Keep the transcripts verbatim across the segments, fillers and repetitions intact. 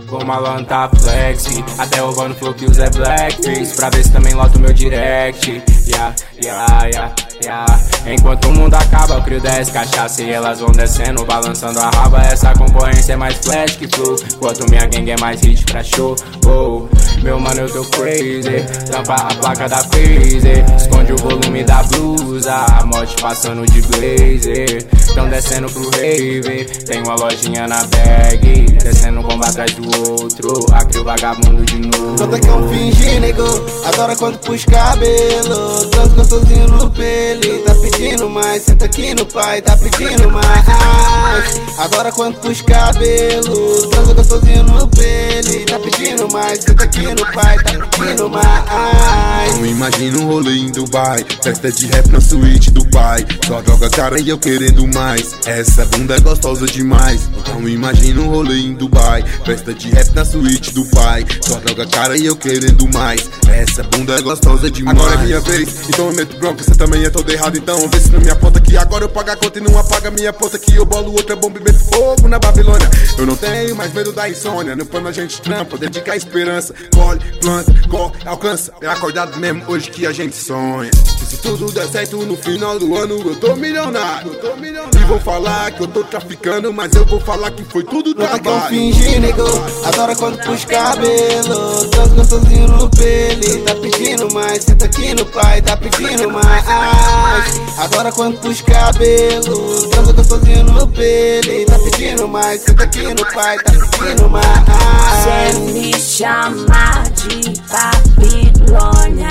Vou malantar flex, até roubando flow que usa é blackface, pra ver se também loto meu direct. Yeah, yeah, yeah, yeah. Enquanto o mundo acaba, eu crio dez cachaça e elas vão descendo, balançando a raba. Essa concorrência é mais flash que flow, enquanto minha gangue é mais hit pra show. Oh, meu mano, eu tô crazy. Tampa a placa da Phaser, esconde o volume da blusa, a morte passando de blazer. Tão descendo pro rave, tem uma lojinha na bag, descendo um bomba atrás do outro, aqui o vagabundo de novo. Conta que é um fingir, nego, adora quando puxa cabelo, tanto gostosinho no pele, tá pedindo mais, senta aqui no pai, tá pedindo mais. Adora quando puxa cabelo, tanto gostosinho no pele, tá pedindo mais, senta aqui no pai, tá pedindo mais. Não imagina um rolê em Dubai, festa de rap na suíte do pai, só joga cara e eu querendo mais. Essa bunda é gostosa demais. Não imagina um rolê em Dubai, festa de rap na suíte do pai, só joga cara e eu querendo mais. Essa bunda é gostosa demais. Agora é minha vez, então eu meto bronca, você também é todo errado. Então vê se não me aponta que agora eu pago a conta e não apaga minha ponta, que eu bolo outra bomba e meto fogo na Babilônia. Eu não tenho mais medo da insônia, no pano a gente trampa, dedica a esperança, colhe, planta, corre, alcança. É acordado mesmo hoje que a gente sonha. E se tudo der certo no final do ano eu tô milionário, eu tô milionário. E vou falar que eu tô traficando, mas eu vou falar que foi tudo trabalho. Não é fingir, nego, adora quando puxa cabelo, tanto gostosinho no pele, tá pedindo mais, senta aqui no pai, tá pedindo mais. Adora quando puxa cabelo, tanto gostosinho no pele, tá pedindo mais, senta aqui no pai, tá pedindo mais. Cê me chama de Babilônia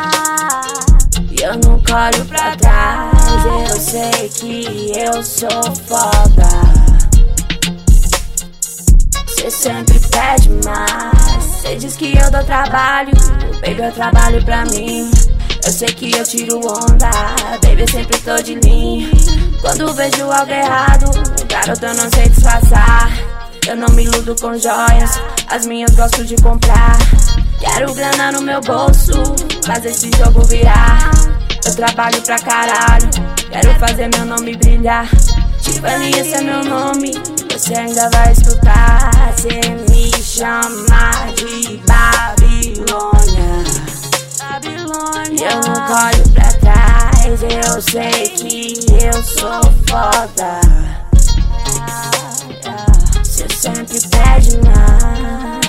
e eu nunca olho pra trás, eu sei que eu sou foda. Cê sempre pede mais, cê diz que eu dou trabalho, baby, eu trabalho pra mim. Eu sei que eu tiro onda, baby, eu sempre tô de linha. Quando vejo algo errado, garoto, eu não sei disfarçar. Eu não me iludo com joias, as minhas gosto de comprar. Quero grana no meu bolso, fazer esse jogo virar. Eu trabalho pra caralho, quero fazer meu nome brilhar. Tiffany, esse é meu nome, você ainda vai escutar. Cê me chama de Babilônia, e eu nunca olho pra trás, eu sei que eu sou foda. Cê sempre pede mais.